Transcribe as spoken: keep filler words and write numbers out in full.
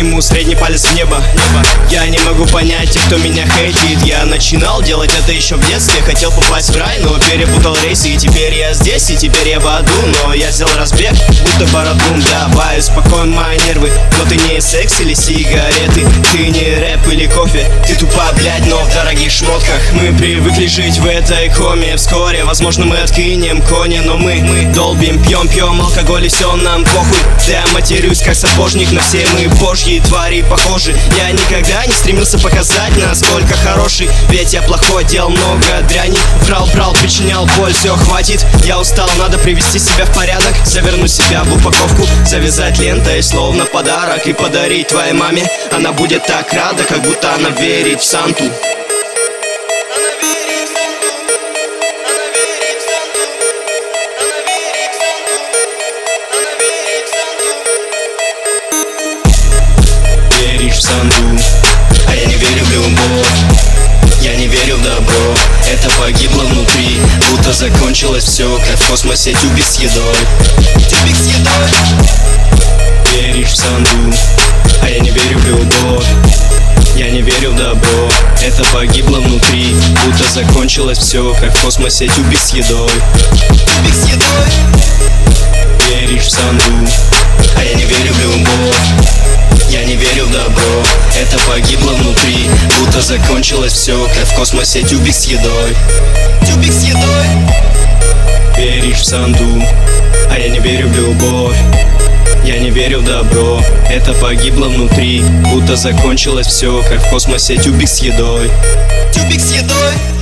подниму средний палец в небо, небо. Я не могу понять тех, кто меня хейтит. Я начинал делать это еще в детстве, хотел попасть в рай, но перепутал рейсы. И теперь я здесь, и теперь я в аду. Но я взял разбег, будто Бородун. Давай, успокой мои нервы. Но ты не секс или сигареты, ты не рэп или кофе. Ты тупа, блядь, но в дорогих шмотках. Мы привыкли жить в этой коме. Вскоре, возможно, мы откинем кони, но мы, мы долбим, пьем, пьем алкоголь, и все нам похуй. Я матерюсь как сапожник, но все мы божьи твари похожи. Я никогда не стремился показать, насколько хороший, ведь я плохой, делал много дряни. Врал, брал, причинял боль, все, хватит. Я устал, надо привести себя в порядок. Завернуть себя в упаковку, завязать лентой, словно подарок, и подарить твоей маме. Она будет так рада, как будто она верит в Санту. Веришь в Санту, а я не верю в любовь. Я не верю в добро, это погибло внутри, будто закончилось все, как в космосе тюбик с едой. Тюбик с едой. Веришь в Санту, а я не верю в любовь. Я не верю в добро, это погибло внутри, будто закончилось все, как в космосе тюбик с едой. Тюбик с едой. Веришь в Санту, а я не верю в любовь. Я не верю в добро, это погибло внутри, будто закончилось все, как в космосе тюбик с едой. Тюбик с едой. Веришь в Санту, а я не верю в любовь. Я не верю в добро, это погибло внутри, будто закончилось все, как в космосе тюбик с едой. Тюбик с едой.